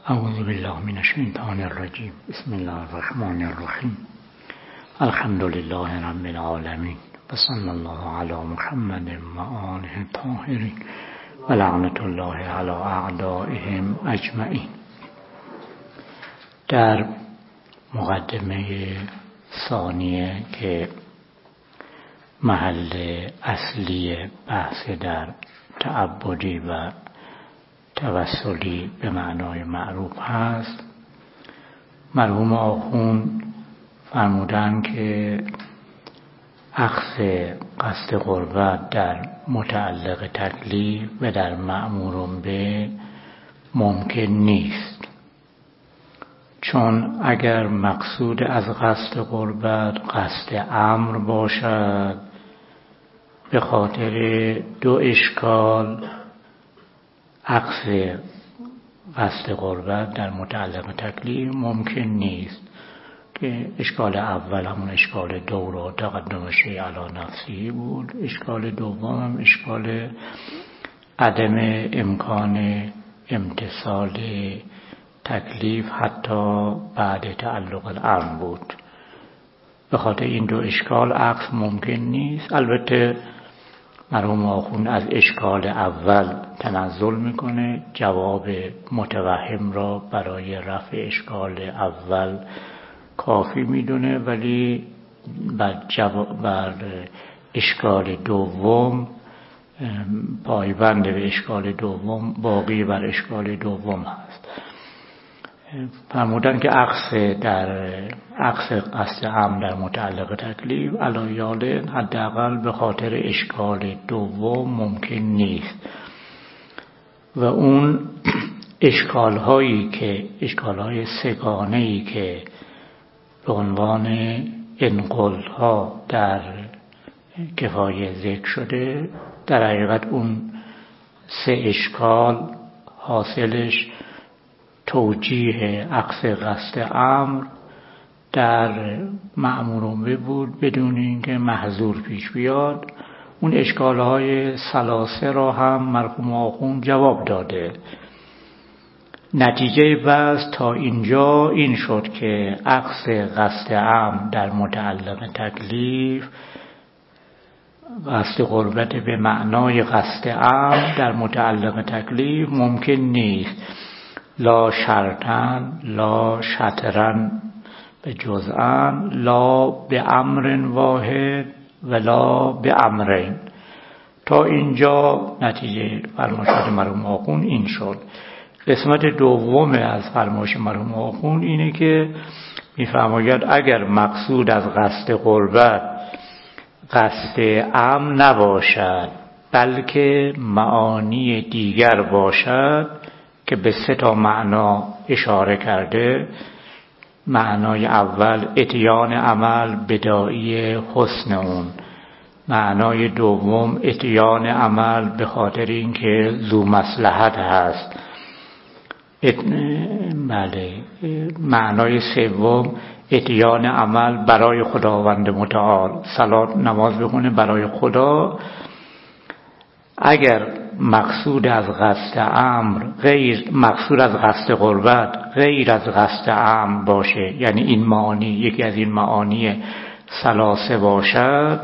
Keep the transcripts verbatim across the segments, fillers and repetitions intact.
اعوذ بالله من الشیطان الرجیم. بسم الله الرحمن الرحیم. الحمد لله رب العالمین و صلی الله علی محمد و آله الطاهرین و لعنت الله علی اعدائهم اجمعین. در مقدمه ثانیه که محل اصلی بحث در تعبدی و توسلی به معنای معروف هست، مرحوم آخوند فرمودن که اخذ قصد قربت در متعلق تکلیف و در مأمور به ممکن نیست، چون اگر مقصود از قصد قربت قصد امر باشد به خاطر دو اشکال اخذ قصد قربت در متعلق تکلیف ممکن نیست که اشکال اول همون اشکال دور و تقدم شیء علی نفسی بود، اشکال دوم هم اشکال عدم امکان امتثال تکلیف حتی بعد تعلق الامر بود. به خاطر این دو اشکال عکس ممکن نیست. البته مرحوم آخوند از اشکال اول تنزل میکنه، جواب متوهم را برای رفع اشکال اول کافی میدونه، ولی بر, جواب بر اشکال دوم پایبند به اشکال دوم، باقی بر اشکال دوم هست. فرمودن که عکس در عکس قصد امر در متعلق تکلیف علایال حداقل به خاطر اشکال دوم ممکن نیست و اون اشکال هایی که اشکال های سگانه ای که به عنوان انقل ها در کفایه ذکر شده، در حقیقت اون سه اشکال حاصلش توجیه عکس قصد امر در مأمور به بود بدون اینکه محظور پیش بیاد. اون اشکالهای ثلاثه را هم مرحوم آخوند جواب داده. نتیجه بحث تا اینجا این شد که عکس قصد امر در متعلق تکلیف، قصد قربت به معنای قصد امر در متعلق تکلیف ممکن نیست، لا شرطن لا شطرن به جزءن لا به امر واحد ولا به امرین. تا اینجا نتیجه فرمایشات مرحوم آخوند این شد. قسمت دوم از فرمایش مرحوم آخوند اینه که می‌فرماید اگر مقصود از قصد قربت قصد امر نباشد بلکه معانی دیگر باشد که به سه تا معنا اشاره کرده. معنای اول اتیان عمل بداعی حسن اون، معنای دوم اتیان عمل به خاطر اینکه ذو مصلحت هست، ات... بله معنای سوم اتیان عمل برای خداوند متعال، صلات نماز بخونه برای خدا. اگر مقصود از قصد امر غیر مقصود از قصد قربت غیر از قصد امر باشه، یعنی این معانی یکی از این معانی ثلاثه باشد،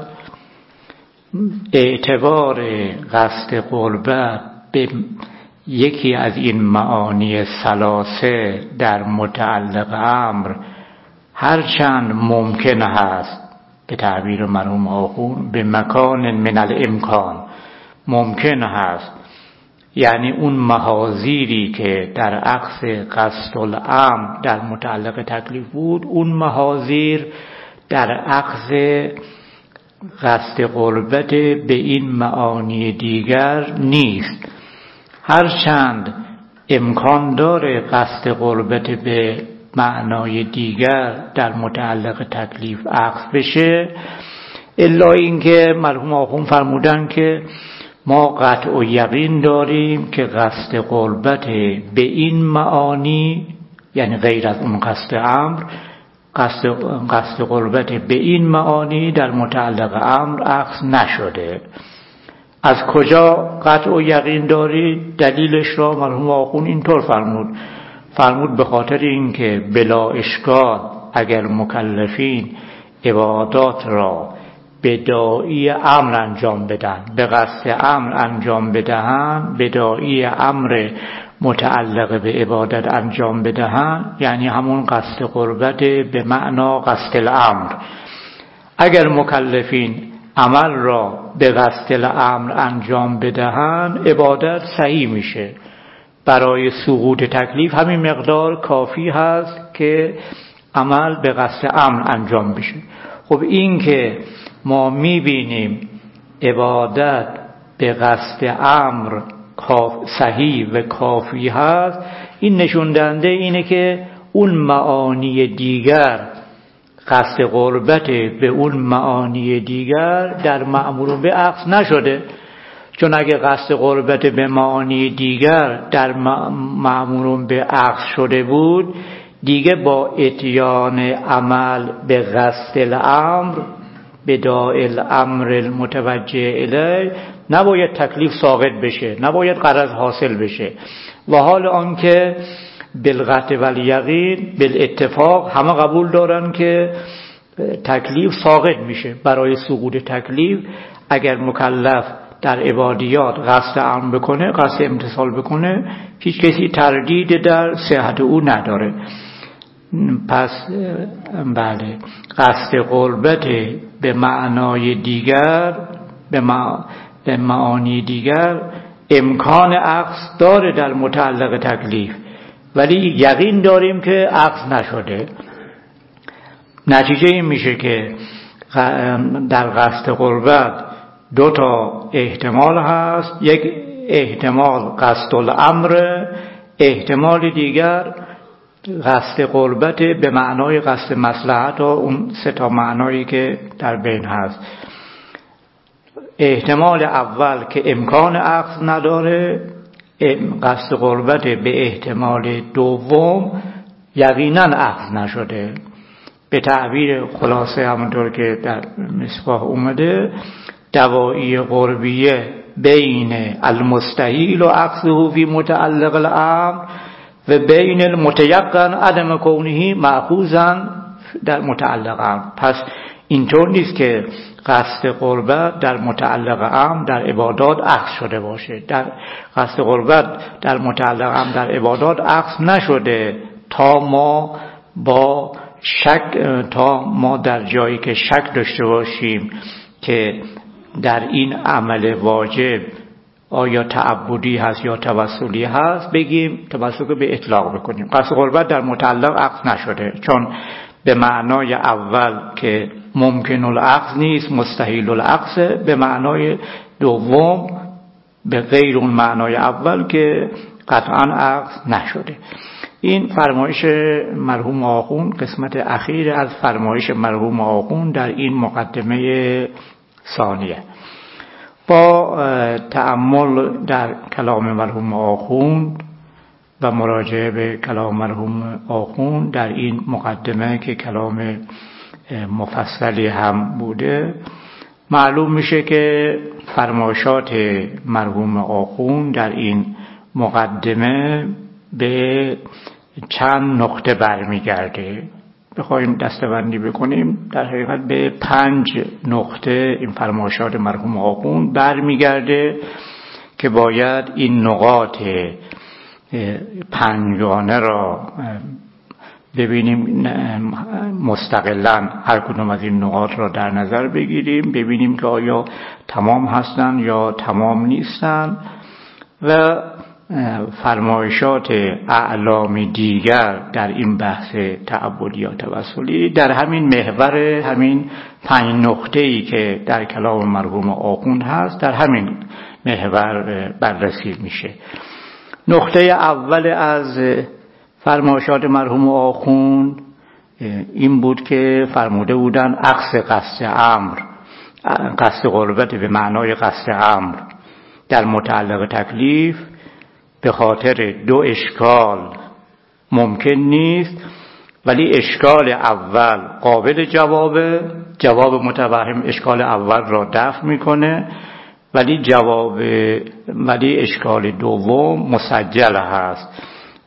اعتبار قصد قربت به یکی از این معانی ثلاثه در متعلق امر هرچند ممکن هست، به تعبیر مرحوم آخوند به مکان من الامکان ممکن هست، یعنی اون محاذیری که در عکس قصد الامر در متعلق تکلیف بود، اون محاذیر در عکس قصد قربت به این معانی دیگر نیست. هرچند امکان داره قصد قربت به معنای دیگر در متعلق تکلیف عکس بشه، الا اینکه مرحوم آخوند فرمودن که ما قطع و یقین داریم که قصد قربت به این معانی، یعنی غیر از اون قصد امر، قصد قصد قربت به این معانی در متعلق امر عکس نشده. از کجا قطع و یقین دارید؟ دلیلش را مرحوم آخوند اینطور فرمود، فرمود به خاطر اینکه بلا اشکال اگر مکلفین عبادات را به داعی امر انجام بدن، به قصد امر انجام بدهن، به داعی امر متعلق به عبادت انجام بدهن، یعنی همون قصد قربت به معنا قصد الامر. اگر مکلفین عمل را به قصد الامر انجام بدهن، عبادت صحیح میشه. برای سقوط تکلیف همین مقدار کافی هست که عمل به قصد امر انجام بشه. خب این که ما میبینیم عبادت به قصد امر صحیح و کافی هست، این نشون دهنده اینه که اون معانی دیگر، قصد قربت به اون معانی دیگر در مأمور به عکس نشده. چون اگه قصد قربت به معانی دیگر در مأمور به عکس شده بود، دیگه با اتیان عمل به قصد الامر به داعی الامر المتوجه الیه نباید تکلیف ساقط بشه، نباید غرض حاصل بشه. و حال آنکه بالقطع والیقین بالاتفاق همه قبول دارن که تکلیف ساقط میشه. برای سقوط تکلیف اگر مکلف در عبادیات قصد امر بکنه، قصد امتثال بکنه، هیچ کسی تردید در صحت او نداره. پس بله، قصد قربت به معنای دیگر، به, مع... به معانی دیگر امکان عکس داره در متعلق تکلیف، ولی یقین داریم که عکس نشده. نتیجه این میشه که در قصد قربت دو تا احتمال هست. یک احتمال قصد الامر، احتمال دیگر قصد قربت به معنای قصد مصلحت و اون سه تا معنایی که در بین هست. احتمال اول که امکان عقد نداره، قصد قربت به احتمال دوم یقینا عقد نشده. به تعبیر خلاصه همونطور که در مصباح اومده، دوایی قربیه بین المستحیل و عقده فی متعلق الامر و بین المتیقن عدم کونه مأخوذا در متعلق امر. پس اینطور نیست که قصد قربت در متعلق امر در عبادات عکس شده باشه. در قصد قربت در متعلق امر در عبادات عکس نشده تا ما با شک تا ما در جایی که شک داشته باشیم که در این عمل واجب آیا تعبدی هست یا توسلی هست، بگیم توسل به اطلاق بکنیم. قصد قربت در متعلق عقد نشده، چون به معنای اول که ممکن العقد نیست، مستحیل العقد، به معنای دوم به غیر اون معنای اول که قطعا عقد نشده. این فرمایش مرحوم آخوند، قسمت اخیر از فرمایش مرحوم آخوند در این مقدمه ثانیه. با تأمل در کلام مرحوم آخوند و مراجعه به کلام مرحوم آخوند در این مقدمه که کلام مفصلی هم بوده، معلوم میشه که فرمایشات مرحوم آخوند در این مقدمه به چند نقطه برمیگرده. بخوایم دسته‌بندی بکنیم در حقیقت به پنج نقطه این فرمایشات مرحوم آخوند برمیگرده که باید این نقاط پنجگانه را ببینیم، مستقلاً هر کدوم از این نقاط را در نظر بگیریم، ببینیم که آیا تمام هستند یا تمام نیستند و فرمایشات اعلام دیگر در این بحث تعبدی یا توسلی در همین محور همین پنج نقطه‌ای که در کلام مرحوم آخوند هست در همین محور بررسی میشه. نقطه اول از فرمایشات مرحوم آخوند این بود که فرموده بودن عکس قصد امر، قصد قربت به معنای قصد امر در متعلق تکلیف به خاطر دو اشکال ممکن نیست، ولی اشکال اول قابل جوابه، جواب متوهم اشکال اول را دفع میکنه، ولی جواب ولی اشکال دوم مسجل هست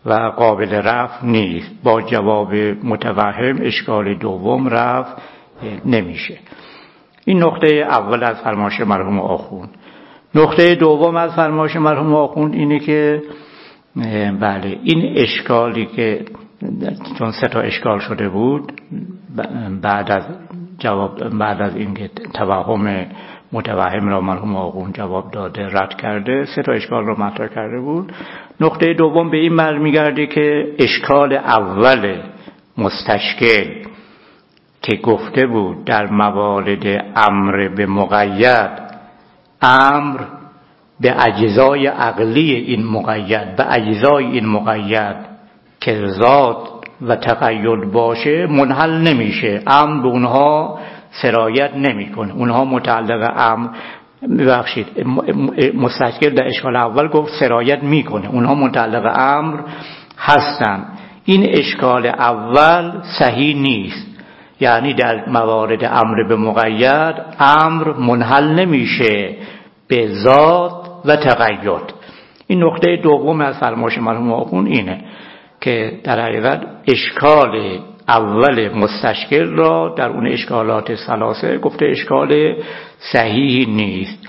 و قابل رفع نیست. با جواب متوهم اشکال دوم رفع نمیشه. این نقطه اول از فرمایش مرحوم آخوند. نقطه دوم از فرمایش مرحوم آخوند اینه که بله این اشکالی که چون سه تا اشکال شده بود بعد از جواب بعد از اینکه توهم متوهم را مرحوم آخوند جواب داده رد کرده، سه تا اشکال را مطرح کرده بود. نقطه دوم به این معنی میگرده که اشکال اول مستشکل که گفته بود در موارد امر به مقید، امر به اجزای عقلی این مقید، به اجزای این مقید که ذات و تقید باشه منحل نمیشه، امر به اونها سرایت نمیکنه، اونها متعلق امر ببخشید مستشکل در اشکال اول گفت سرایت میکنه، اونها متعلق امر هستن. این اشکال اول صحیح نیست، یعنی در موارد امر به مقید امر منحل نمیشه به ذات و تقید. این نقطه دوم از فرمایش مرحوم آخوند اینه که در حقیقت اشکال اول مستشکل را در اون اشکالات ثلاثه گفته اشکال صحیح نیست.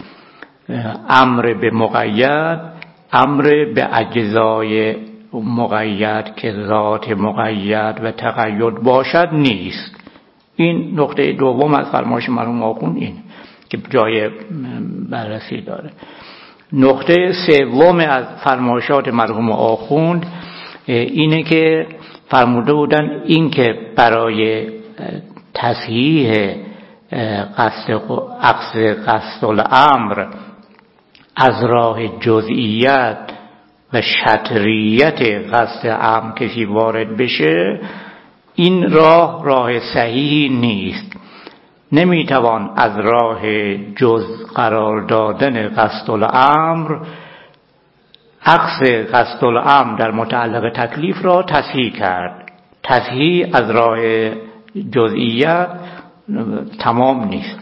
امر به مقید، امر به اجزای مقید که ذات مقید و تقید باشد نیست. این نقطه دوم از فرمایش مرحوم آخوند این که جای بررسی داره. نقطه سوم از فرمایشات مرحوم آخوند اینه که فرموده بودن این که برای تصحیح قصد عکس قصد الامر از راه جزئیت و شطریت قصد امر کسی وارد بشه، این راه راه صحیحی نیست. نمیتوان از راه جز قرار دادن قصد الامر عکس قصد الامر در متعلق تکلیف را تصحیح کرد. تصحیح از راه جزئیت تمام نیست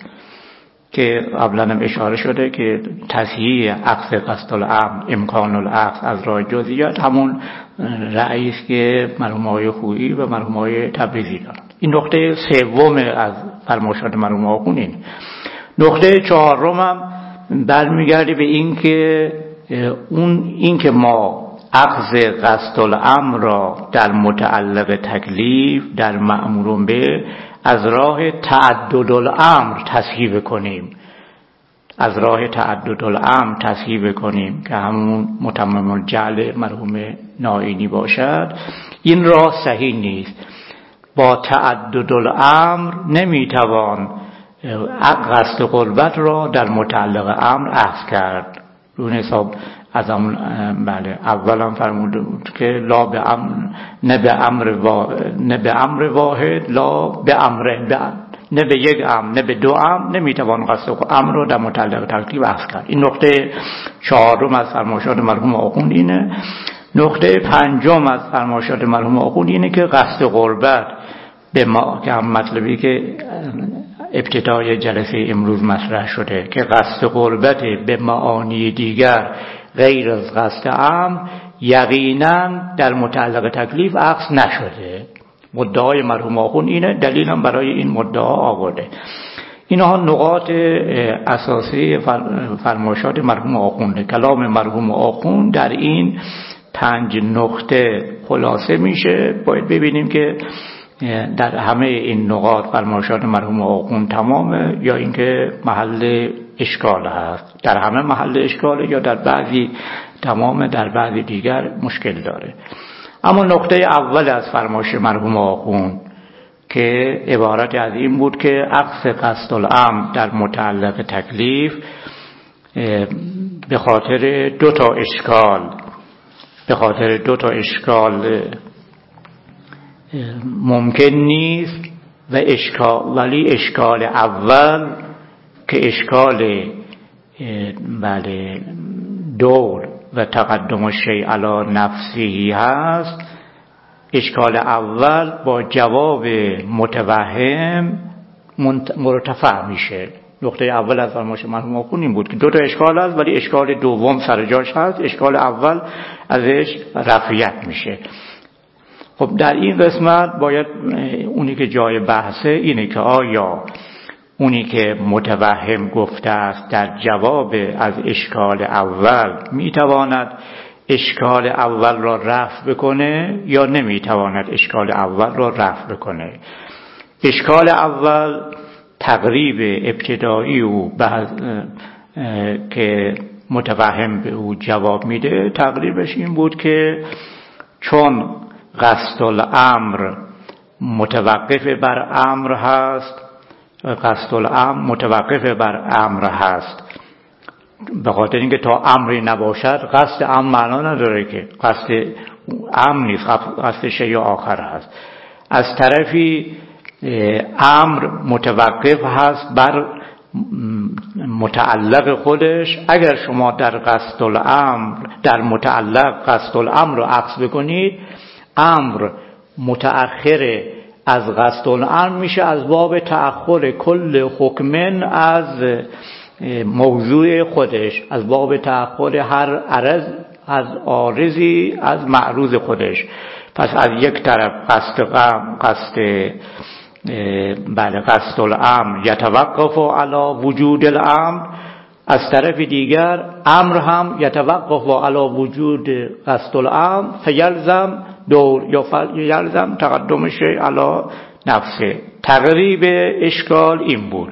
که قبلا هم اشاره شده که تصحیح عکس قصد الامر امکان العکس از راه جزئیت همون رأیی است که مرحوم آقای خویی و مرحوم آقای تبریزی دارند. این نقطه سوم از فرمایشات مرحوم آخوند این. نقطه چهارم هم برمیگرده به این که اون این که ما اخذ قصد الامر را در متعلق تکلیف در مأمور به از راه تعدد الامر تصحیح کنیم، از راه تعدد الامر تصحیح کنیم که همون متمم الجعل مرحوم نائینی باشد، این راه صحیح نیست. با تعدد الامر نمیتوان قصد قربت را در متعلق امر اخذ کرد. اون حساب از همون بله اول هم فرموده بود که لا به امر نه به امر وا... نه به امر واحد لا به امر به نه به یک امر نه به دو امر نمیتوان قصد امر را در متعلق تکلیف اخذ کرد. این نقطه چهارم از فرمایشات مرحوم آخوند اینه. نقطه پنجم از فرمایشات مرحوم آخوند اینه که قصد قربت به ما که هم مطلبی که ابتدای جلسه امروز مطرح شده که قصد قربت به معانی دیگر غیر از قصد امر یقینا در متعلق تکلیف اخذ نشده. مدعای مرحوم آخوند اینه، دلیل هم برای این مدعا آورده. اینها نقاط اساسی فرمایشات مرحوم آخونده. کلام مرحوم آخوند در این پنج نقطه خلاصه میشه. باید ببینیم که در همه این نقاط فرمایشات مرحوم آخوند تمامه یا اینکه محل اشکال هست. در همه محل اشکاله یا در بعضی تمامه، در بعضی دیگر مشکل داره. اما نقطه اول از فرمایش مرحوم آخوند که عبارت از این بود که عکس قصد الامر در متعلق تکلیف به خاطر دو تا اشکال به خاطر دو تا اشکال ممکن نیست و اشکال ولی اشکال اول که اشکال بله دور و تقدم الشیء علی نفسه هست، اشکال اول با جواب متوهم مرتفع میشه. نقطه اول از فرمایش مرحوم آخوند این بود که دو تا اشکال هست ولی اشکال دوم سر جاش هست، اشکال اول ازش رفعیت میشه. خب در این قسمت باید اونی که جای بحثه اینه که آیا اونی که متوهم گفته است در جواب از اشکال اول میتواند اشکال اول را رفع بکنه یا نمیتواند اشکال اول را رفع بکنه. اشکال اول تقریب ابتدایی او که متوهم به او جواب میده تقریبش این بود که چون قصد الامر متوقف بر امر هست، قصد الامر متوقف بر امر هست، به خاطر اینکه تا امری نباشد قصد امر معنا نداره که قصد امر نیست، قصد شیء آخر هست. از طرفی امر متوقف هست بر متعلق خودش. اگر شما در قصد الامر در متعلق قصد الامر رو عکس بکنید، امر متأخر از قصد الامر میشه از باب تأخر کل حکمن از موضوع خودش، از باب تأخر هر عرض از عارضی از معروض خودش. پس از یک طرف قصد قصد بله قصد الامر یتوقف علی وجود الامر، از طرف دیگر امر هم یتوقف علی وجود قصد الامر فیلزم دور یا فیلزم تقدم شیء علی نفسه. تقریب اشکال این بود.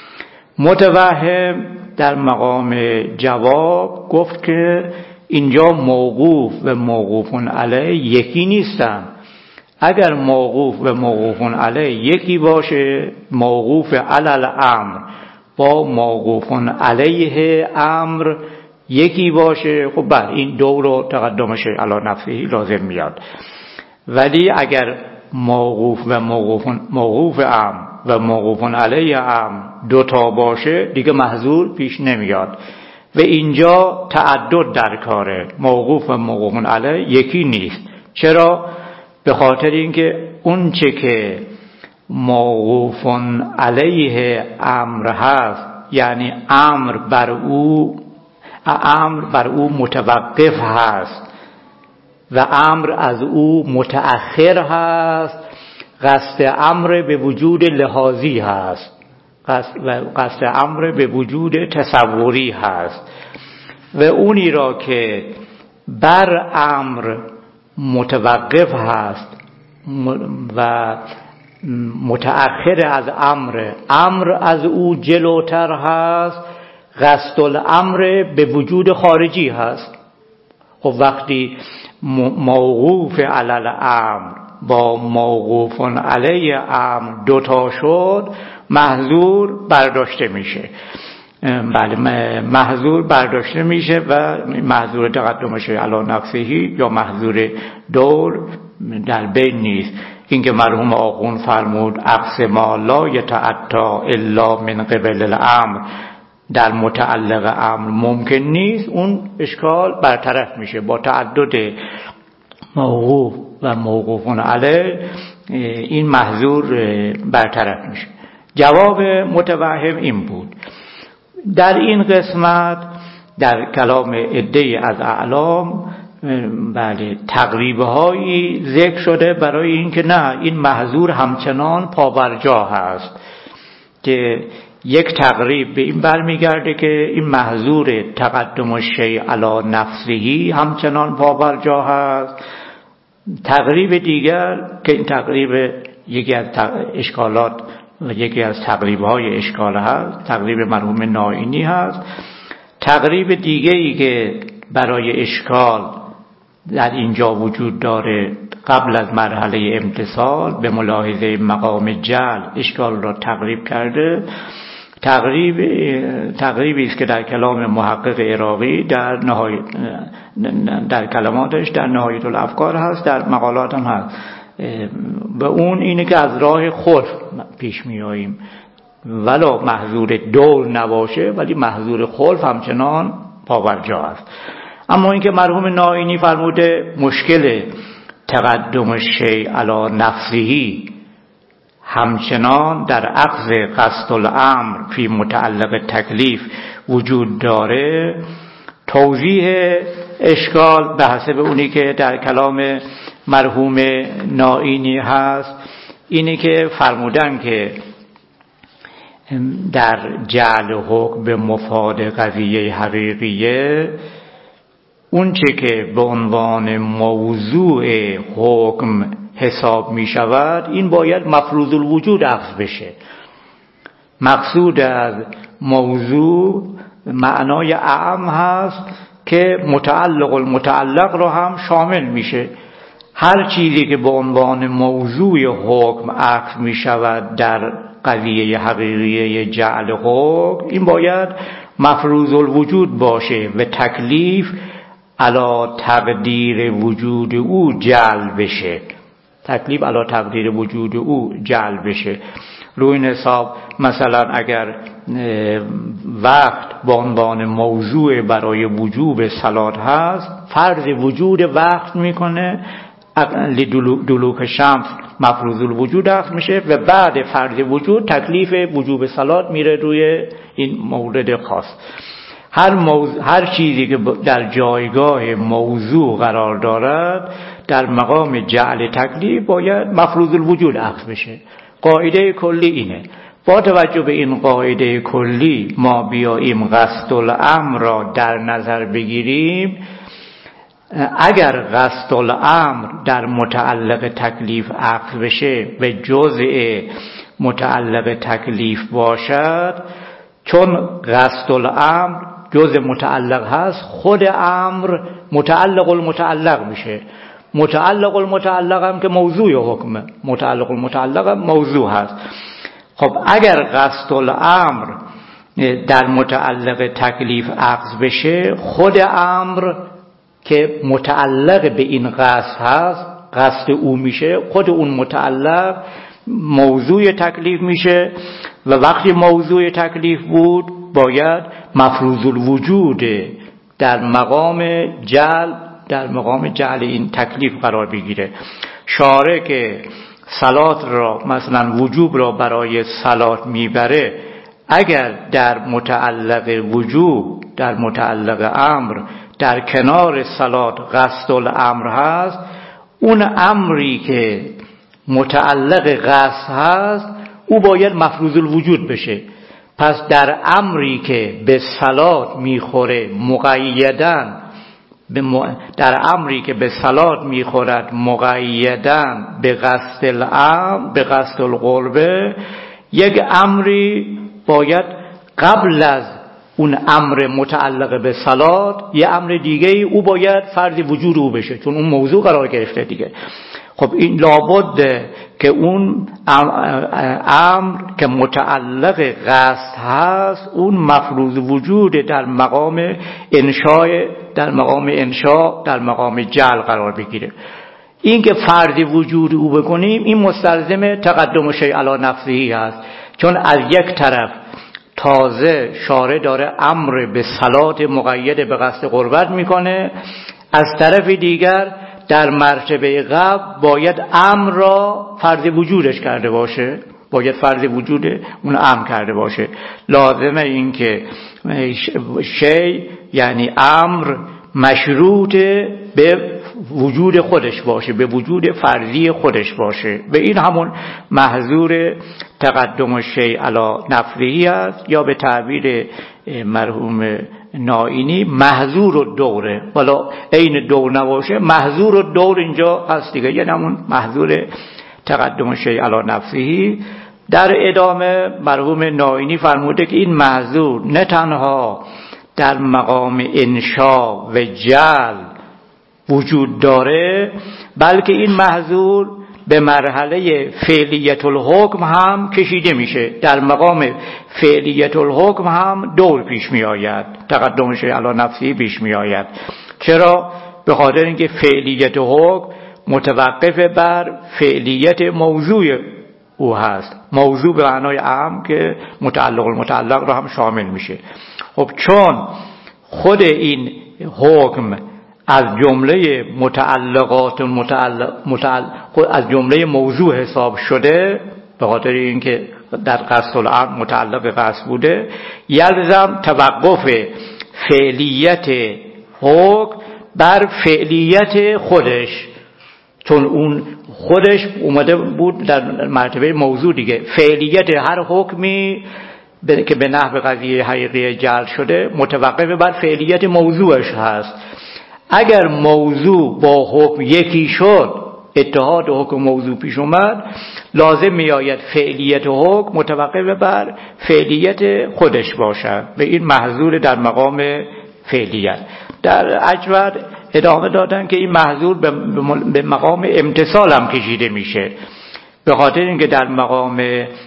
متوهم در مقام جواب گفت که اینجا موقوف و موقوفون علیه یکی نیستن. اگر موقوف و موقوفون علیه یکی باشه، موقوف علی الامر با موقوفون علیه امر یکی باشه، خب بله این دو رو تقدمش علی نفسه لازم میاد. ولی اگر موقوف و موقوفون موقوف امر و موقوفون علیه امر دو تا باشه دیگه محظور پیش نمیاد و اینجا تعدد در کاره. موقوف و موقوفون علیه یکی نیست. چرا؟ به خاطر اینکه اون چه که موقوفون علیه امر هست، یعنی امر بر او امر بر او متوقف هست و امر از او متأخر هست، قصد امر به وجود لحاظی هست و قصد امر به وجود تصوری هست. و اونی را که بر امر متوقف هست و متأخر از امر، امر از او جلوتر هست، قصد الامر به وجود خارجی هست. خب وقتی موقوف علی الامر با موقوف علیه امر دوتا شد، محظور برداشته میشه. بله محظور برداشته میشه و محظور تقدمش علی نفسهی یا محظور دور در بین نیست. اینکه مرحوم آخوند فرمود عکس ما لا یتعطا الا من قبل الامر در متعلق امر ممکن نیست، اون اشکال برطرف میشه با تعدد موقوف و موقوفون علیه، این محظور برطرف میشه. جواب متوهم این بود. در این قسمت در کلام عده‌ای از اعلام بله تقریبه هایی ذکر شده برای اینکه نه، این محظور همچنان پابرجا هست، که یک تقریب به این برمیگرده که این محظور تقدم شیء علی نفسهی همچنان پابرجا هست. تقریب دیگر که این تقریب یکی از اشکالات و یکی از تقریب‌های اشکال هست، تقریب مرحوم نائینی هست. تقریب دیگری که برای اشکال در اینجا وجود داره قبل از مرحله امتصال به ملاحظه مقام جعل اشکال را تقریب کرده. تقریب تقریبی است که در کلام محقق عراقی در نهایت در کلماتش در نهایت الافکار هست، در مقالات هم هست. به اون اینه که از راه خلف پیش می آییم، ولا محظور دور نباشه ولی محظور خلف همچنان پابرجا است. اما اینکه مرحوم نائینی فرموده مشکل تقدم شیء علی نفسهی همچنان در اخذ قصد الامر فی متعلق تکلیف وجود داره. توضیح اشکال به حسب اونی که در کلام مرحوم نائینی هست اینه که فرمودن که در جعل حکم به مفاد قضیه حقیقیه اون چه که به عنوان موضوع حکم حساب می شود این باید مفروض الوجود اخذ بشه. مقصود از موضوع معنای اعم هست که متعلق المتعلق رو هم شامل میشه. هر چیزی که به عنوان موضوع حکم اخذ می شود در قضیه حقیقیه جعل حکم این باید مفروض الوجود باشه و تکلیف علی تقدیر وجود او جعل بشه. تکلیف علی تقدیر وجود او جعل بشه. روی این حساب مثلا اگر وقت به عنوان موضوع برای وجوب صلات هست فرض وجود وقت میکنه دلوک شمس مفروض الوجود اخذ میشه و بعد فرض وجود تکلیف وجوب صلات میره روی این مورد خاص. هر, موضوع، هر چیزی که در جایگاه موضوع قرار دارد در مقام جعل تکلیف باید مفروض الوجود اخذ بشه. قاعده کلی اینه. با توجه به این قاعده کلی ما بیاییم قصد الامر را در نظر بگیریم. اگر قصد الامر در متعلق تکلیف اخذ بشه و جزء متعلق تکلیف باشد، چون قصد الامر جزء متعلق هست خود امر متعلق المتعلق میشه. متعلق المتعلق هم که موضوع حکمه، متعلق المتعلق هم موضوع هست. خب اگر قصد الامر در متعلق تکلیف اخذ بشه خود امر که متعلق به این قصد هست قصد او میشه، خود اون متعلق موضوع تکلیف میشه و وقتی موضوع تکلیف بود باید مفروض الوجود در مقام جعل در مقام جعل این تکلیف قرار بگیره. شارع که صلات را مثلا وجوب را برای صلات میبره اگر در متعلق وجوب در متعلق امر در کنار صلات قصد الامر هست، اون امری که متعلق قصد هست او باید مفروض الوجود بشه. پس در امری که به صلات میخوره مقیداً در امری که به صلات میخورد مقیداً به قصد الامر به قصد القربه، یک امری باید قبل از اون امر متعلق به صلات یه امر دیگه ای او باید فرض وجود او بشه، چون اون موضوع قرار گرفته دیگه. خب این لابد که اون امر که متعلق قصد هست اون مفروض وجود در مقام انشاء در مقام انشاء در مقام جعل قرار بگیره. این که فرض وجود او بکنیم این مستلزم تقدم شیء علی نفسه هست، چون از یک طرف تازه شارع داره امر به صلات مقید به قصد قربت میکنه، از طرف دیگر در مرتبه قبل باید امر را فرض وجودش کرده باشه، باید فرض وجود اون امر کرده باشه. لازمه این که شی یعنی امر مشروط به وجود خودش باشه، به وجود فرضی خودش باشه و این همون محظور تقدم شیء علی نفسه است، یا به تعبیر مرحوم نائینی محظور الدوره. والا عین دور نباشه محظور الدور اینجا هست دیگه، یعنی همون محظور تقدم شیء علی نفسه. در ادامه مرحوم نائینی فرموده که این محظور نه تنها در مقام انشاء و جعل وجود داره، بلکه این محظور به مرحله فعلیت الحکم هم کشیده میشه. در مقام فعلیت الحکم هم دور پیش می آید، تقدم شیء علی نفسه پیش می آید. چرا؟ به خاطر اینکه فعلیت حکم متوقف بر فعلیت موضوع او هست. موضوع به معنای عام که متعلق المتعلق را هم شامل میشه. خب چون خود این حکم از جمله متعلقات متعلق, متعلق از جمله موضوع حساب شده، به خاطر اینکه در قصد الامر متعلق قصد بوده، یلزم توقف فعلیت حکم بر فعلیت خودش، چون اون خودش اومده بود در مرتبه موضوع دیگه. فعلیت هر حکمی که به نحو قضیه حقیقی جعل شده متوقف بر فعلیت موضوعش هست. اگر موضوع با حکم یکی شد، اتحاد حکم موضوع پیش اومد، لازم میآید فعلیت حکم متوقف بر فعلیت خودش باشد و این محظور در مقام فعلیت. در اجود ادامه دادن که این محظور به مقام امتثال هم کشیده میشه، به خاطر اینکه در مقام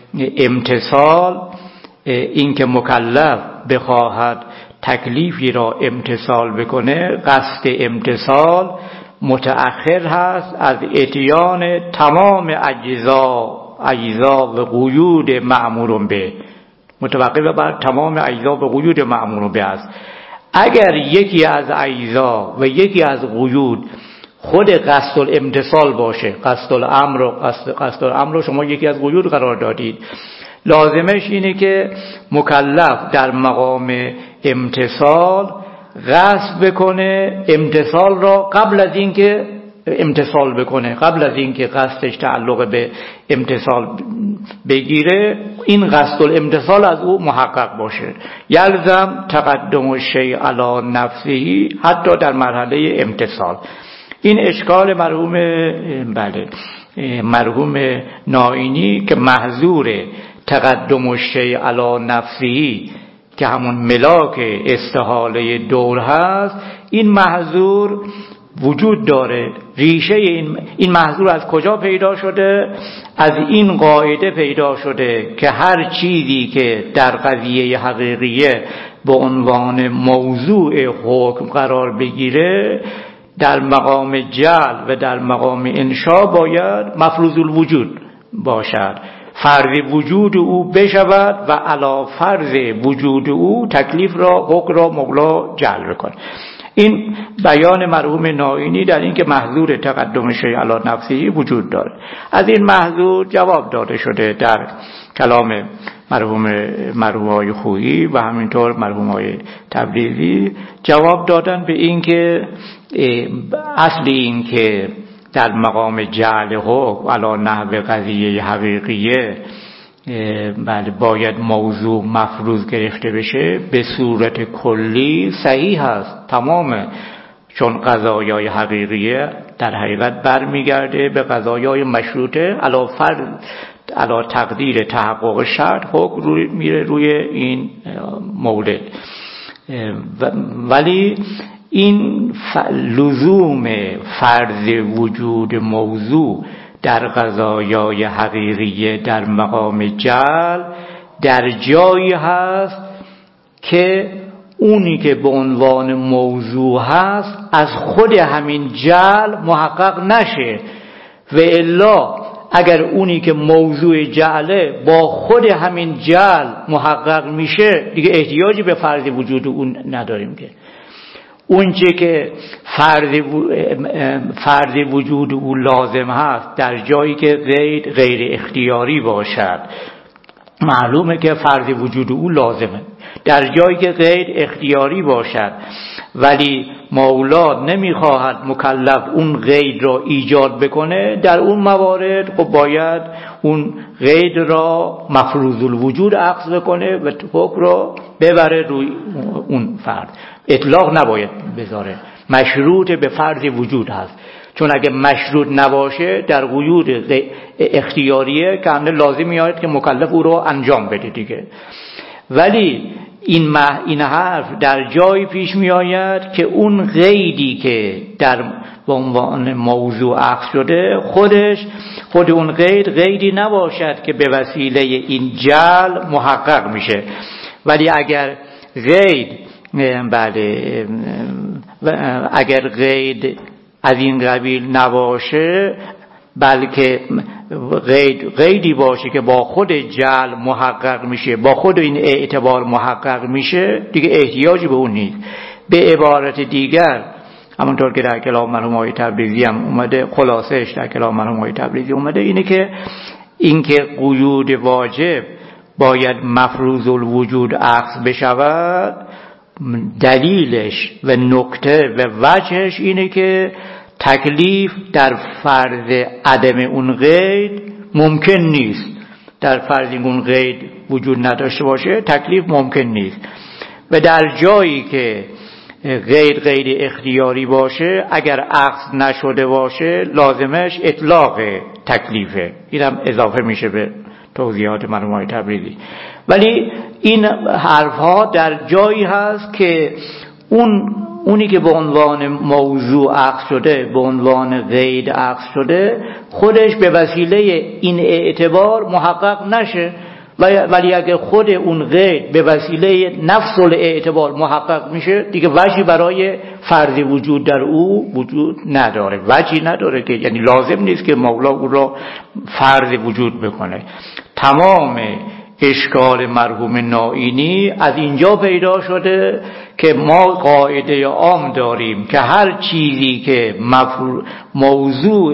امتثال این که مکلف بخواهد تکلیفی را امتثال بکنه، قصد امتثال متأخر هست از اتیان تمام اجزا اجزا و قیود مأمور به، متوقف بر تمام اجزا و قیود مأمور به است. اگر یکی از اجزا و یکی از قیود خود قصد الامتثال باشه، قصد الامر رو قصد قصد الامر رو شما یکی از قیود قرار دادید، لازمش اینه که مکلف در مقام امتثال قصد بکنه امتثال را قبل از اینکه امتثال بکنه، قبل از اینکه قصدش تعلق به امتثال بگیره، این قصد الامتثال از او محقق باشه. یلزم تقدم الشیء علی نفسه حتی در مرحله امتثال. این اشکال مرحوم بله مرحوم نائینی که محظور تقدم الشیء علی نفسه که همون ملاک استحاله دور هست، این محظور وجود داره. ریشه این این محظور از کجا پیدا شده؟ از این قاعده پیدا شده که هر چیزی که در قضیه حقیقیه به عنوان موضوع حکم قرار بگیره، در مقام جعل و در مقام انشا باید مفروض الوجود باشد، فرض وجود او بشود و علی فرض وجود او تکلیف را حکم را مبلا جعل کنه. این بیان مرحوم نائینی در این که محظور تقدم شیء علی نفسه وجود داره. از این محظور جواب داده شده در کلام مرحوم مرحومای خویی و همینطور مرحومای تبریزی. جواب دادن به این که اصل این که در مقام جعل حکم علی نحو قضیه حقیقیه بله باید موضوع مفروض گرفته بشه، به صورت کلی صحیح هست تمامه، چون قضایای حقیقیه در حقیقت برمیگرده به قضایای مشروطه علی فرض علی تقدیر تحقق شرط، حکم روی میره روی این مورد. ولی این لزوم فرض وجود موضوع در قضایای حقیقیه در مقام جعل در جایی هست که اونی که به عنوان موضوع هست از خود همین جعل محقق نشه، و الا اگر اونی که موضوع جعله با خود همین جعل محقق میشه، دیگه احتیاجی به فرض وجود اون نداریم. که اونچه که فرض فرض وجود او لازم هست در جایی که غیر غیر اختیاری باشد، معلومه که فرض وجود او لازمه. در جایی که غیر اختیاری باشد ولی مولا نمیخواهد مکلف اون غیر را ایجاد بکنه، در اون موارد خب باید اون غیر را مفروض الوجود اخذ بکنه و حکم را ببره روی اون فرد. اطلاق نباید بذاره، مشروط به فرض وجود هست، چون اگه مشروط نباشه در قیود اختیاریه که همه لازم میاد که مکلف او رو انجام بده دیگه. ولی این مح... این حرف در جایی پیش می آید که اون قیدی که در به عنوان موضوع اخذ شده خودش خود اون قید قیدی نباشد که به وسیله این جعل محقق میشه. ولی اگر قید بله اگر قید از این قبیل نباشه، بلکه قید قیدی باشه که با خود جعل محقق میشه، با خود این اعتبار محقق میشه، دیگه احتیاجی به اون نیست. به عبارت دیگر، همونطور که در کلام مرحوم آقای تبریزی هم اومده، خلاصهش در کلام مرحوم آقای تبریزی اومده اینه که اینکه قیود واجب باید مفروض الوجود اخذ بشود، دلیلش و نکته و وجهش اینه که تکلیف در فرض عدم اون قید ممکن نیست. در فرض اون قید وجود نداشته باشه تکلیف ممکن نیست، و در جایی که غیر غیر اختیاری باشه اگر اخذ نشده باشه لازمش اطلاق تکلیفه. اینم اضافه میشه به توضیحات مرحوم تبریزی. ولی این حرفها در جایی هست که اون اونی که به عنوان موضوع اخذ شده، به عنوان قید اخذ شده، خودش به وسیله این اعتبار محقق نشه، ولی اگه خود اون قید به وسیله نفس الاعتبار محقق میشه دیگه وجهی برای فرض وجود در او وجود نداره، وجهی نداره که، یعنی لازم نیست که مولا او را فرض وجود بکنه. تمام اشکال مرحوم نائینی از اینجا پیدا شده که ما قاعده عام داریم که هر چیزی که موضوع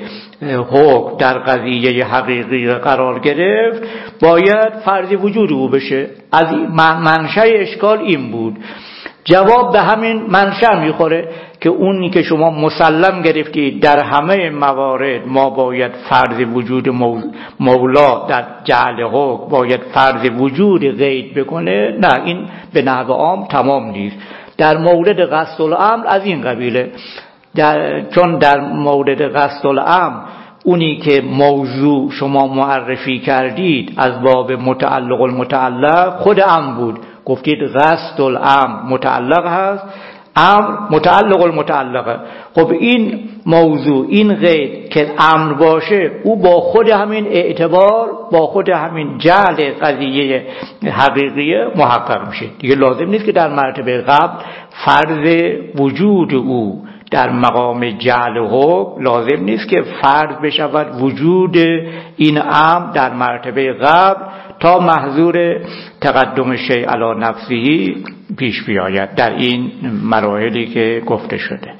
حکم در قضیه حقیقی قرار گرفت باید فرض وجود او بشه. از منشأ اشکال این بود. جواب به همین منشأ میخوره که اونی که شما مسلم گرفتید در همه موارد ما باید فرض وجود مولا در جعل حکم باید فرض وجود قید بکنه، نه، این به نحو عام تمام نیست. در مورد قصد الامر از این قبیله، در چون در مورد قصد الامر اونی که موضوع شما معرفی کردید از باب متعلق المتعلق خود امر بود، گفتید قصد الامر متعلق هست، امر متعلق المتعلقه. خب این موضوع، این قید که امر باشه، او با خود همین اعتبار، با خود همین جعل قضیه حقیقیه محقق میشه دیگه. لازم نیست که در مرتبه قبل فرض وجود او در مقام جعل حکم لازم نیست که فرض بشود وجود این امر در مرتبه قبل تا محظور تقدم شیء علی نفسه پیش بیاید در این مراحلی که گفته شده.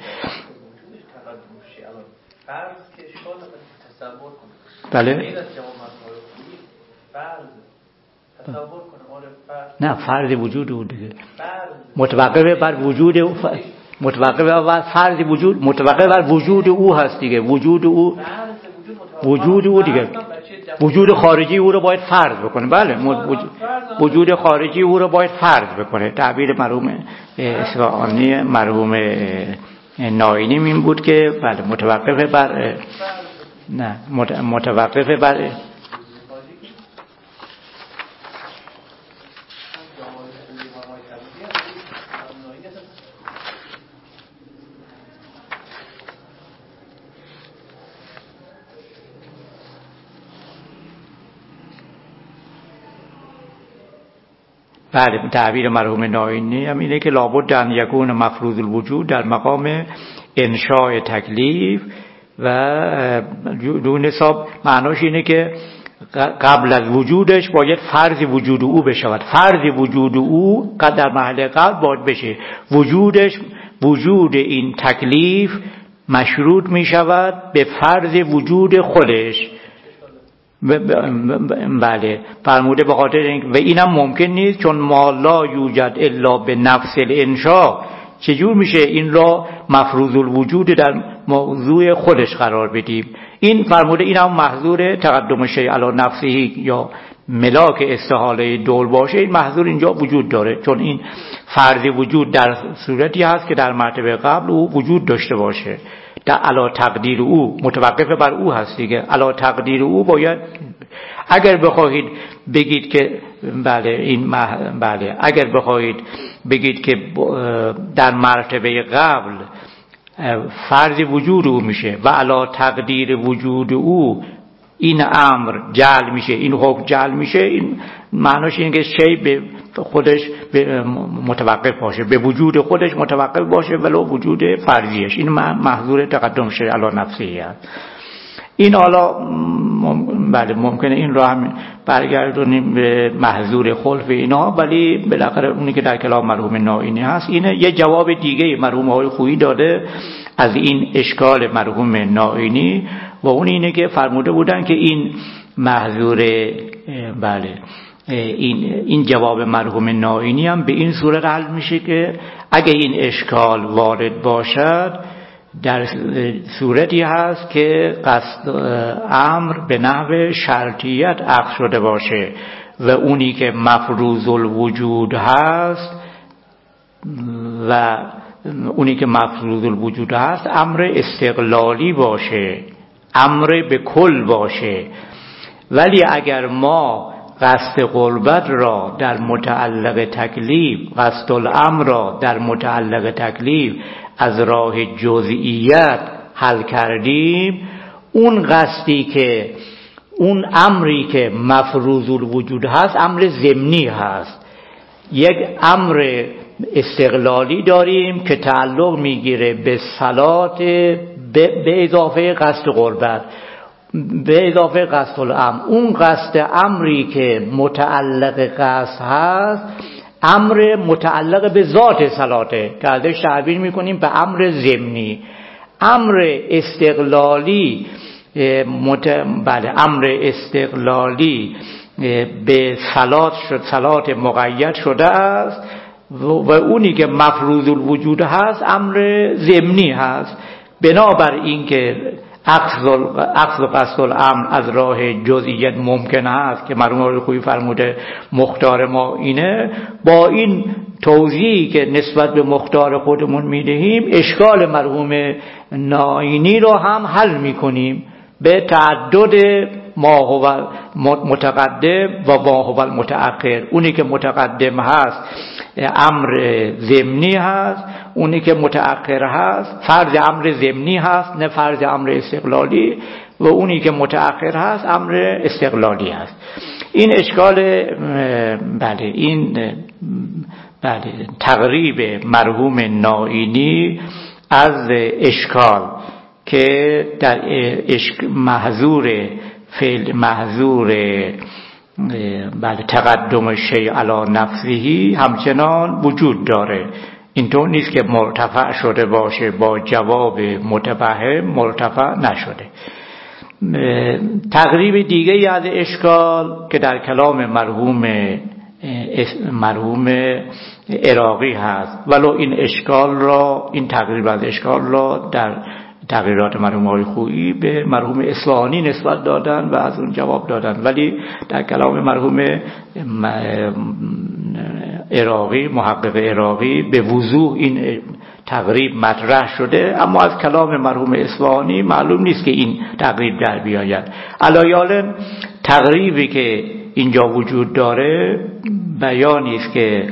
بله؟ نه، فرض وجود او دیگه متوقف بر وجود او، متوقف بر فرض وجود، متوقف بر وجود او هست دیگه. وجود او، وجود او دیگه، وجود خارجی او رو باید فرض بکنه. بله، وجود خارجی او رو باید فرض بکنه. تعبیر مرحوم اصفهانی مرحوم نائینی این بود که بله متوقف بر، نه، متوقف بر بله تعبیر مرحوم نائینی هم اینه که لابد ان یکون مفروض الوجود در مقام انشاء تکلیف و دون حساب. معناش اینه که قبل از وجودش باید فرض وجود او بشود. فرض وجود او در محل قبل باید بشه. وجودش، وجود این تکلیف مشروط می شود به فرض وجود خودش. بله فرموده به خاطر این، و اینم ممکن نیست چون ما لا یوجد الا به نفس الانشاء. چجور میشه این را مفروض الوجود در موضوع خودش قرار بدیم؟ این فرموده اینم محظور تقدم شیء علی نفسه یا ملاک استحاله دول باشه، این محظور اینجا وجود داره، چون این فرض وجود در صورتی هست که در مرتبه قبل او وجود داشته باشه. در علا تقدیر او، متوقف بر او هست دیگه. علا تقدیر او باید، اگر بخواهید بگید که بله این مح... بله اگر بخواهید بگید که در مرتبه قبل فرض وجود او میشه و علا تقدیر وجود او این امر جعل میشه، این حکم جعل میشه، این معناش اینه که شی به خودش متوقف باشه، به وجود خودش متوقف باشه ولو وجود فرضیش. این محظور تقدم شیء علی نفسه است. این حالا بله ممکنه این رو هم برگردونیم به محظور خلف اینا، ولی بالاخره اونی که در کلام مرحوم نائینی هست اینه. یه جواب دیگه مرحوم آقای خویی داده از این اشکال مرحوم نائینی و اون اینه که فرموده بودن که این محظور بله این این جواب مرحوم نائینی هم به این صورت حل میشه که اگه این اشکال وارد باشد در صورتی هست که قصد امر به نحو شرطیت عقد شده باشه و اونی که مفروض الوجود هست و اونی که مفروض الوجود هست امر استقلالی باشه، امر به کل باشه. ولی اگر ما قصد قربت را در متعلق تکلیف، قصد الامر را در متعلق تکلیف از راه جزئیت حل کردیم، اون قصدی که اون امری که مفروض الوجود هست امر ضمنی هست. یک امر استقلالی داریم که تعلق میگیره به صلات به اضافه قصد قربت، به اضافه قصد الامر. اون قصد امری که متعلق قصد هست امر متعلق به ذات صلاته که ازش تعبیر میکنیم به امر ضمنی. امر استقلالی مت... بله امر استقلالی به صلات شد، صلات مقید شده است و اونی که مفروض الوجود هست امر ضمنی هست. بنابر این که عقد و قصد الامر از راه جزئیت ممکن است که مرحوم آقای خویی فرموده مختار ما اینه، با این توضیحی که نسبت به مختار خودمون میدهیم اشکال مرحوم نائینی رو هم حل میکنیم به تعدد ما هو متقدم و ما هو المتأخر. اونی که متقدم هست امر ضمنی هست، اونی که متأخر هست فرض امر ضمنی هست نه فرض امر استقلالی، و اونی که متأخر هست امر استقلالی هست. این اشکال بله این بله تقریب مرحوم نائینی از اشکال که در محظور فعل محظور بله تقدم شیء علی نفسه همچنان وجود داره. اینطور نیست که مرتفع شده باشه با جواب متفهم مرتفع نشده. تقریب دیگه از اشکال که در کلام مرحوم مرحوم عراقی هست، ولو این اشکال را این تقریب از اشکال را در تغییرات مرحوم آقای خویی به مرحوم اصفهانی نسبت دادن و از اون جواب دادن، ولی در کلام مرحوم عراقی محقق عراقی به وضوح این تقریب مطرح شده، اما از کلام مرحوم اصفهانی معلوم نیست که این تقریب در بیاید. علایال تقریبی که اینجا وجود داره بیانی است که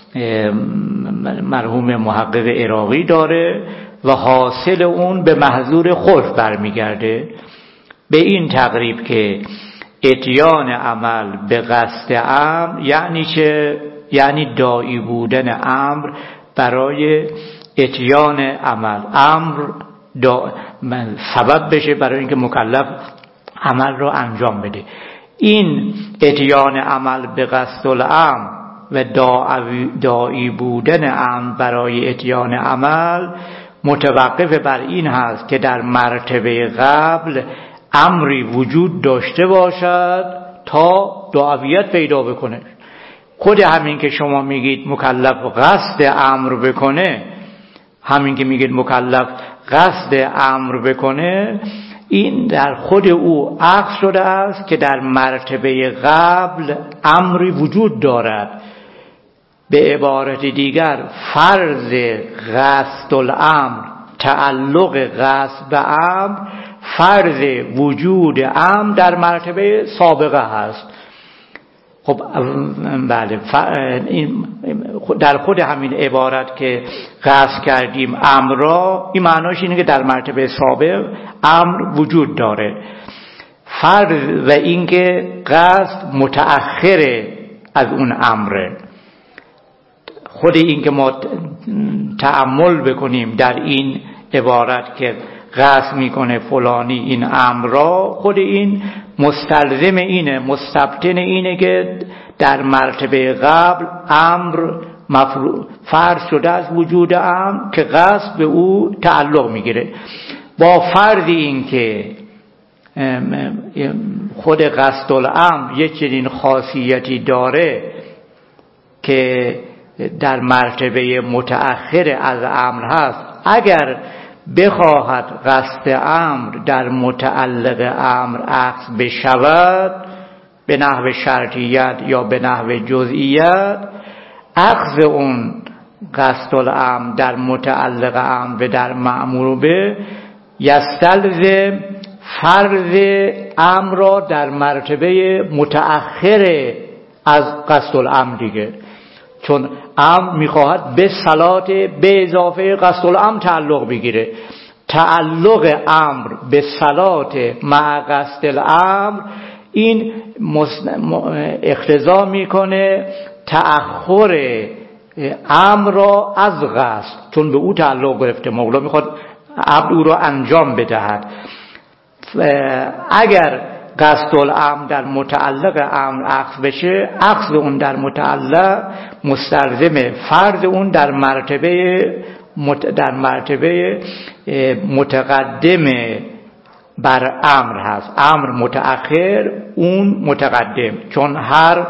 مرحوم محقق عراقی داره و حاصل اون به محظور خلف برمیگرده به این تقریب که اتیان عمل به قصد امر یعنی چه؟ یعنی داعی بودن امر برای اتیان عمل. امر دا سبب بشه برای اینکه مکلف عمل رو انجام بده. این اتیان عمل به قصد الامر و داعی بودن امر برای اتیان عمل متوقف بر این هست که در مرتبه قبل امری وجود داشته باشد تا دعویت پیدا بکنه. خود همین که شما میگید مکلف قصد امر بکنه، همین که میگید مکلف قصد امر بکنه، این در خود او عقد شده است که در مرتبه قبل امری وجود دارد. به عبارت دیگر فرض قصد الامر، تعلق قصد به امر، فرض وجود امر در مرتبه سابقه هست. خب بله در خود همین عبارت که قصد کردیم امر را، این معناش اینه که در مرتبه سابق امر وجود داره. فرض و اینکه قصد متأخر از اون امره. خود این که ما تأمل بکنیم در این عبارت که قصد میکنه فلانی این امر را، خود این مستلزم اینه، مستبطن اینه که در مرتبه قبل امر فرض شده از وجود امر که قصد به او تعلق میگیره. با فرض این که خود قصد الامر یک چنین خاصیتی داره که در مرتبه متأخر از امر هست. اگر بخواهد قصد امر در متعلق امر اخذ بشود به نحو شرطیت یا به نحو جزئیت، اخذ اون قصد الامر در متعلق امر و در مأمور به یستلزم فرض امر را در مرتبه متأخر از قصد الامر دیگه، چون امر میخواهد به صلات به اضافه قصد الامر تعلق بگیره. تعلق امر به صلات مع قصد الامر این اقتضا میکنه تأخر امر را از قصد، چون به او تعلق گرفته، مولا میخواد عبد او را انجام بدهد. اگر قصد الامر در متعلق امر اخذ بشه، اخذ اون در متعلق مستلزم فرض اون در مرتبه در مرتبه متقدم بر امر هست. امر متأخر، اون متقدم، چون هر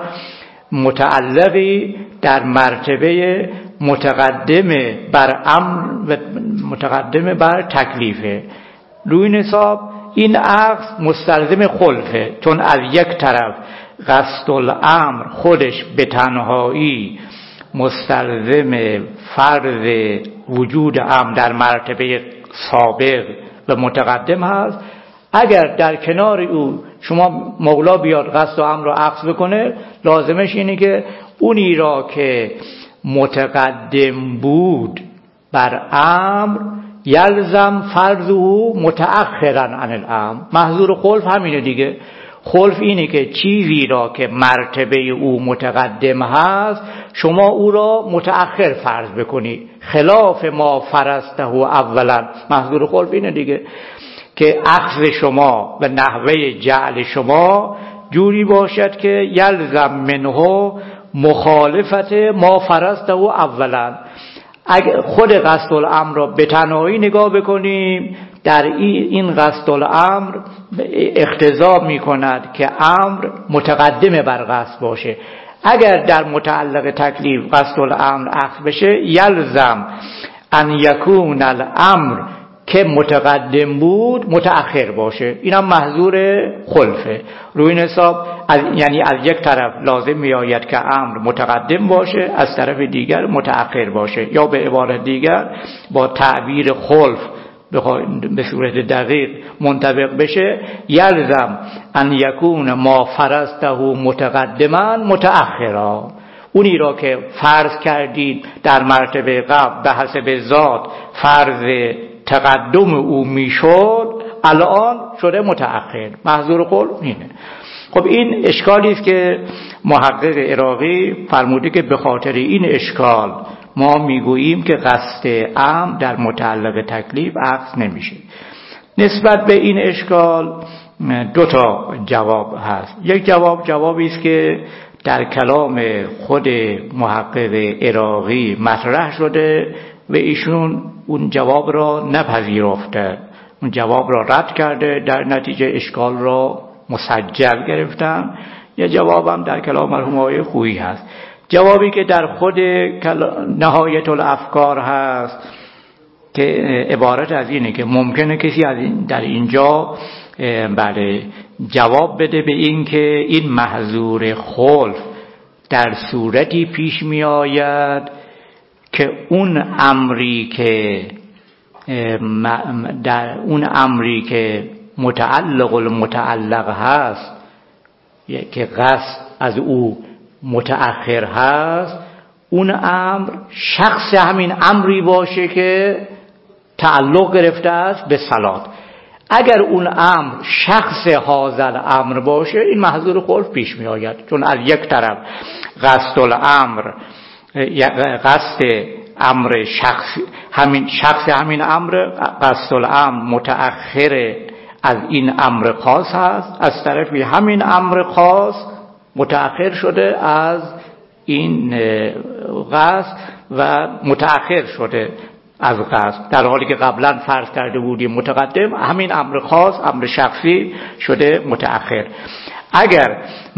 متعلقی در مرتبه متقدم بر امر و متقدم بر تکلیفه. روی این حساب این اخذ مستلزم خلفه، چون از یک طرف قصد الامر خودش به تنهایی مستلزم فرض وجود امر در مرتبه سابق و متقدم هست. اگر در کنار او شما مولا بیاد قصد امر را اخذ بکنه، لازمش اینه که اونی را که متقدم بود بر امر یلزم فرض او متأخرا عن الامر. محظور خلف همینه دیگه. خلف اینه که چیزی را که مرتبه او متقدم هست شما او را متأخر فرض بکنی، خلاف ما فرضته اولا. محظور خلف اینه دیگه که اخذ شما و نحوه جعل شما جوری باشد که یلزم منه مخالفت ما فرضته اولا. اگر خود قصد الامر را به تنهایی نگاه بکنیم، در این قصد الامر اقتضا می کند که امر متقدم بر قصد باشه. اگر در متعلق تکلیف قصد الامر اخذ بشه، یلزم ان یکون الامر که متقدم بود متأخر باشه. اینم محظور خلفه. روی این حساب از یعنی از یک طرف لازم می آید که امر متقدم باشه، از طرف دیگر متأخر باشه، یا به عبارت دیگر با تعبیر خلف به صورت دقیق منطبق بشه، یلزم ان یکون ما فرضته متقدما متأخرا. اونی را که فرض کردید در مرتبه قبل به حسب ذات فرض تقدم او میشد، الان شده متأخر. محظور قول اینه. خب این اشکالی است که محقق عراقی فرموده که به خاطر این اشکال ما میگوییم که قصد امر در متعلق تکلیف اخذ نمیشه. نسبت به این اشکال دو تا جواب هست. یک جواب جوابی است که در کلام خود محقق عراقی مطرح شده و ایشون اون جواب را نپذیرفته، اون جواب را رد کرده، در نتیجه اشکال را مسجل گرفتن. یه جوابم در کلام مرحوم آقای خویی هست، جوابی که در خود نهایت الافکار هست که عبارت از اینه که ممکنه کسی از این در اینجا بله جواب بده به این که این محظور خلف در صورتی پیش می آید که اون امری که در اون امری که متعلق المتعلق هست که قصد از او متأخر هست، اون امر شخص همین امری باشه که تعلق گرفته است به صلات. اگر اون امر شخص حاضر امر باشه، این محظور خلف پیش می آید، چون از یک طرف قصد الامر قصد امر شخص همین شخص همین امر قصد الامر متأخر از این امر خاص هست، از طرفی همین امر خاص متأخر شده از این قصد و متأخر شده از قصد، در حالی که قبلا فرض کرده بودیم متقدم، همین امر خاص امر شخصی شده متأخر. اگر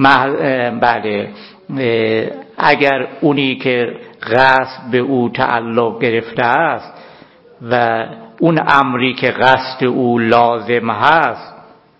بله اگر اونی که قصد به او تعلق گرفته است و اون امری که قصد او لازم هست،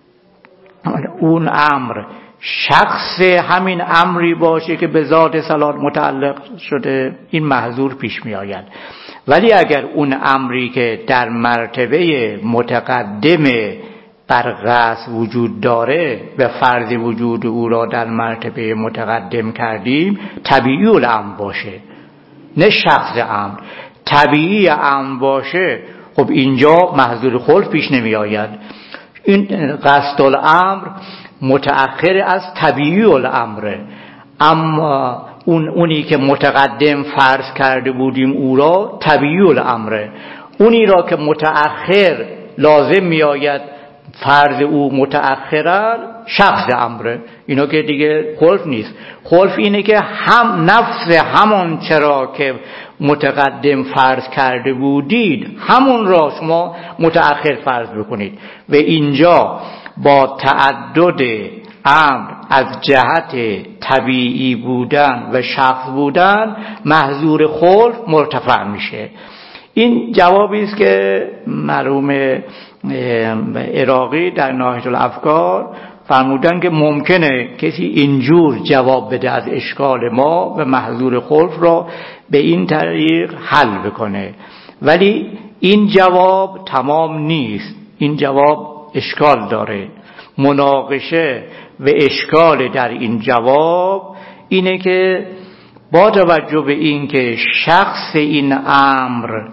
اون امر شخص همین امری باشه که به ذات صلات متعلق شده، این محظور پیش می آید. ولی اگر اون امری که در مرتبه متقدم بر قصد وجود داره و فرض وجود او را در مرتبه متقدم کردیم، طبیعی الامر باشه، نه شخص امر. طبیعی امر باشه، خب اینجا محظور خلف پیش نمی آید. این قصد الامر متأخر از طبیعی الامره، اما اون اونی که متقدم فرض کرده بودیم او را طبیعی الامره، اونی را که متأخر لازم می آید فرض او متأخرا شخص امره. اینا که دیگه خلف نیست. خلف اینه که هم نفس همون چرا که متقدم فرض کرده بودید همون را شما متأخر فرض بکنید و اینجا با تعدد امر از جهت طبیعی بودن و شخص بودن محظور خلف مرتفع میشه. این جوابی است که مرحوم عراقی در ناهج الافکار فرمودن که ممکنه کسی اینجور جواب بده از اشکال ما و محظور خلف را به این طریق حل بکنه، ولی این جواب تمام نیست. این جواب اشکال داره. مناقشه و اشکال در این جواب اینه که با توجه به این که شخص این امر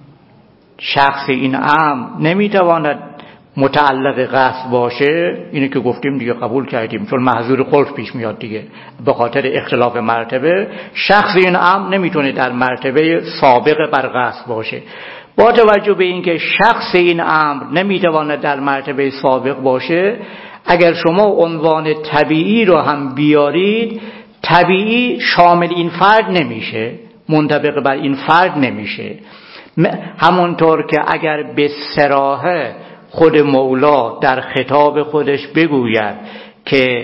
شخص این امر نمیتواند متعلق قصد باشه، اینه که گفتیم دیگه قبول کردیم چون محظور خلف پیش میاد دیگه، به خاطر اختلاف مرتبه شخص این امر نمیتونه در مرتبه سابق بر قصد باشه. با توجه به این که شخص این امر نمیتواند در مرتبه سابق باشه، اگر شما عنوان طبیعی رو هم بیارید، طبیعی شامل این فرد نمیشه، منطبق بر این فرد نمیشه. همونطور که اگر به صراحه خود مولا در خطاب خودش بگوید که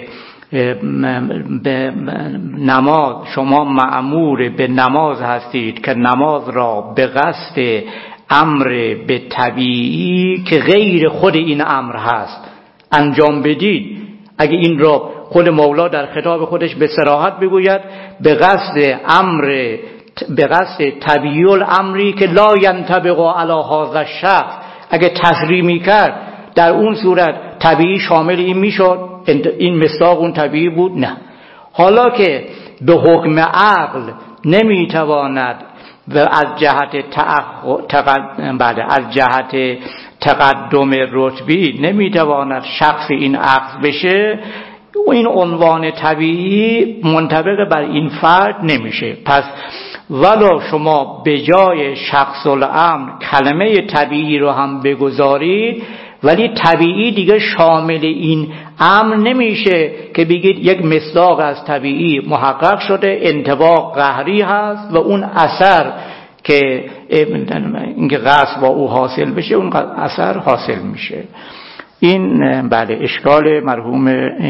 به نماز شما مأمور به نماز هستید که نماز را به قصد امر به طبیعی که غیر خود این امر هست انجام بدید، اگه این را خود مولا در خطاب خودش به صراحت بگوید به قصد امر به قصد طبیعی الامری که لا ینطبق علی هذا الشخص، اگه تصریح کرد در اون صورت طبیعی شامل این میشد، این مصداق اون طبیعی بود. نه، حالا که به حکم عقل نمیتواند و از جهت تقدم بعد از جهت تقدم رتبی نمیتواند شخص این عقل بشه، این عنوان طبیعی منطبق بر این فرد نمیشه. پس ولو شما به جای شخص الامر کلمه طبیعی رو هم بگذارید، ولی طبیعی دیگه شامل این امر نمیشه که بگید یک مصداق از طبیعی محقق شده، انطباق قهری هست و اون اثر که اینکه قصد با او حاصل بشه اون اثر حاصل میشه. این بله اشکال مرحوم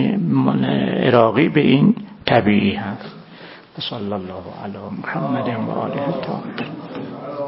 عراقی به این طبیعی هست. صلی الله علی محمد و آله الطاهرین.